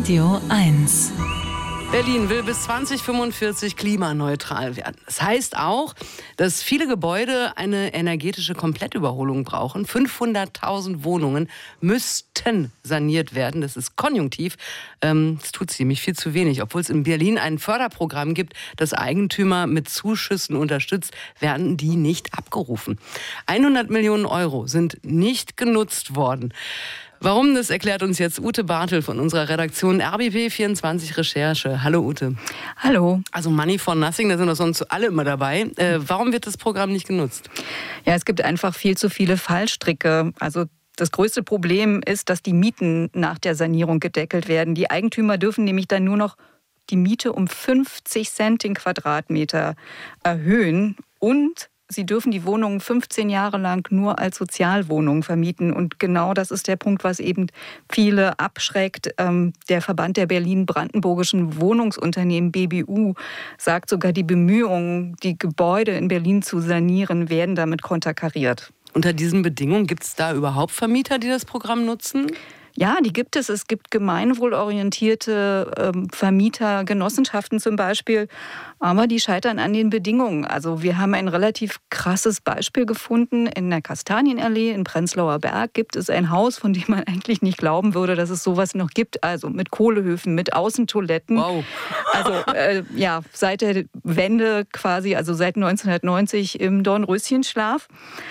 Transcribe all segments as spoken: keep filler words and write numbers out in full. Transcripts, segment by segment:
Radio eins. Berlin will bis zwanzig fünfundvierzig klimaneutral werden. Das heißt auch, dass viele Gebäude eine energetische Komplettüberholung brauchen. fünfhunderttausend Wohnungen müssten saniert werden. Das ist konjunktiv. Ähm, das tut ziemlich viel zu wenig. Obwohl es in Berlin ein Förderprogramm gibt, das Eigentümer mit Zuschüssen unterstützt, werden die nicht abgerufen. hundert Millionen Euro sind nicht genutzt worden. Warum, das erklärt uns jetzt Ute Bartel von unserer Redaktion R B B vierundzwanzig Recherche. Hallo Ute. Hallo. Also Money for Nothing, da sind doch sonst alle immer dabei. Äh, warum wird das Programm nicht genutzt? Ja, es gibt einfach viel zu viele Fallstricke. Also das größte Problem ist, dass die Mieten nach der Sanierung gedeckelt werden. Die Eigentümer dürfen nämlich dann nur noch die Miete um fünfzig Cent den Quadratmeter erhöhen und sie dürfen die Wohnungen fünfzehn Jahre lang nur als Sozialwohnungen vermieten. Und genau das ist der Punkt, was eben viele abschreckt. Der Verband der Berlin-Brandenburgischen Wohnungsunternehmen, B B U, sagt sogar, die Bemühungen, die Gebäude in Berlin zu sanieren, werden damit konterkariert. Unter diesen Bedingungen gibt es da überhaupt Vermieter, die das Programm nutzen? Ja, die gibt es. Es gibt gemeinwohlorientierte ähm, Vermieter, Genossenschaften zum Beispiel, aber die scheitern an den Bedingungen. Also wir haben ein relativ krasses Beispiel gefunden. In der Kastanienallee in Prenzlauer Berg gibt es ein Haus, von dem man eigentlich nicht glauben würde, dass es sowas noch gibt. Also mit Kohlehöfen, mit Außentoiletten. Wow. Also äh, ja, seit der Wende quasi, also seit neunzehnhundertneunzig im Dornröschenschlaf.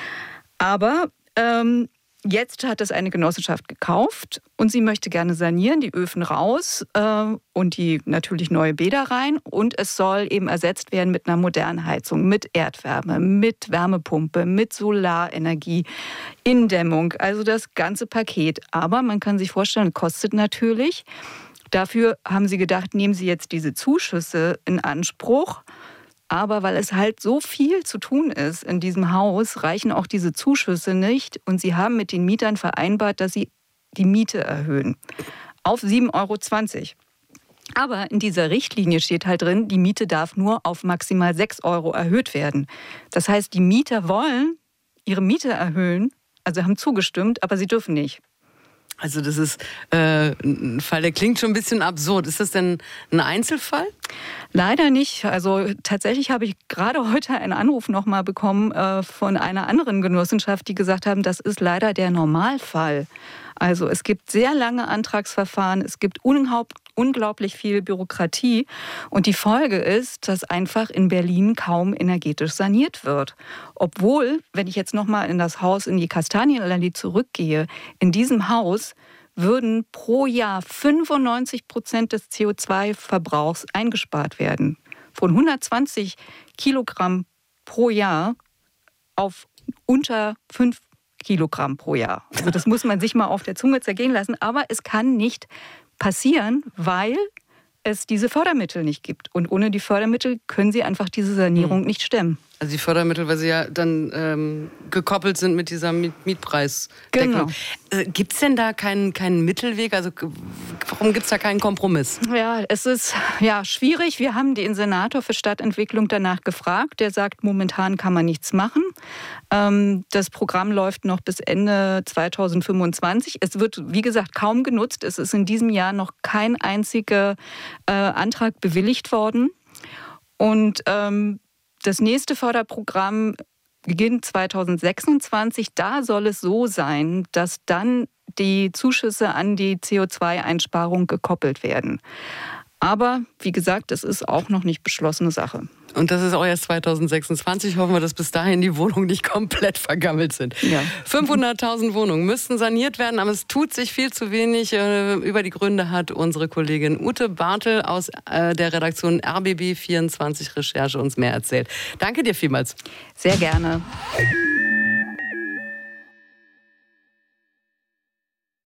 Aber ähm, jetzt hat es eine Genossenschaft gekauft und sie möchte gerne sanieren, die Öfen raus äh, und die natürlich neue Bäder rein. Und es soll eben ersetzt werden mit einer modernen Heizung, mit Erdwärme, mit Wärmepumpe, mit Solarenergie, Indämmung, also das ganze Paket. Aber man kann sich vorstellen, kostet natürlich. Dafür haben sie gedacht, nehmen Sie jetzt diese Zuschüsse in Anspruch. Aber weil es halt so viel zu tun ist in diesem Haus, reichen auch diese Zuschüsse nicht. Und sie haben mit den Mietern vereinbart, dass sie die Miete erhöhen auf sieben Euro zwanzig. Aber in dieser Richtlinie steht halt drin, die Miete darf nur auf maximal sechs Euro erhöht werden. Das heißt, die Mieter wollen ihre Miete erhöhen, also haben zugestimmt, aber sie dürfen nicht. Also das ist äh, ein Fall, der klingt schon ein bisschen absurd. Ist das denn ein Einzelfall? Leider nicht. Also tatsächlich habe ich gerade heute einen Anruf noch mal bekommen äh, von einer anderen Genossenschaft, die gesagt haben, das ist leider der Normalfall. Also es gibt sehr lange Antragsverfahren, es gibt unglaublich viel Bürokratie und die Folge ist, dass einfach in Berlin kaum energetisch saniert wird. Obwohl, wenn ich jetzt noch mal in das Haus in die Kastanienallee zurückgehe, in diesem Haus würden pro Jahr fünfundneunzig Prozent des C O zwei Verbrauchs eingespart werden. Von hundertzwanzig Kilogramm pro Jahr auf unter fünf Kilogramm pro Jahr. Also das muss man sich mal auf der Zunge zergehen lassen. Aber es kann nicht passieren, weil es diese Fördermittel nicht gibt. Und ohne die Fördermittel können sie einfach diese Sanierung nicht stemmen. Also die Fördermittel, weil sie ja dann ähm, gekoppelt sind mit dieser Miet- Mietpreisdeckelung. Genau. Äh, gibt es denn da keinen, keinen Mittelweg? Also warum gibt es da keinen Kompromiss? Ja, es ist ja schwierig. Wir haben den Senator für Stadtentwicklung danach gefragt. Der sagt, momentan kann man nichts machen. Ähm, das Programm läuft noch bis Ende zweitausendfünfundzwanzig. Es wird, wie gesagt, kaum genutzt. Es ist in diesem Jahr noch kein einziger äh, Antrag bewilligt worden. Und ähm, das nächste Förderprogramm beginnt zweitausendsechsundzwanzig. Da soll es so sein, dass dann die Zuschüsse an die C O zwei Einsparung gekoppelt werden. Aber wie gesagt, es ist auch noch nicht beschlossene Sache. Und das ist auch erst zweitausendsechsundzwanzig. Hoffen wir, dass bis dahin die Wohnungen nicht komplett vergammelt sind. Ja. fünfhunderttausend Wohnungen müssten saniert werden, aber es tut sich viel zu wenig. Über die Gründe hat unsere Kollegin Ute Bartel aus der Redaktion R B B vierundzwanzig Recherche uns mehr erzählt. Danke dir vielmals. Sehr gerne.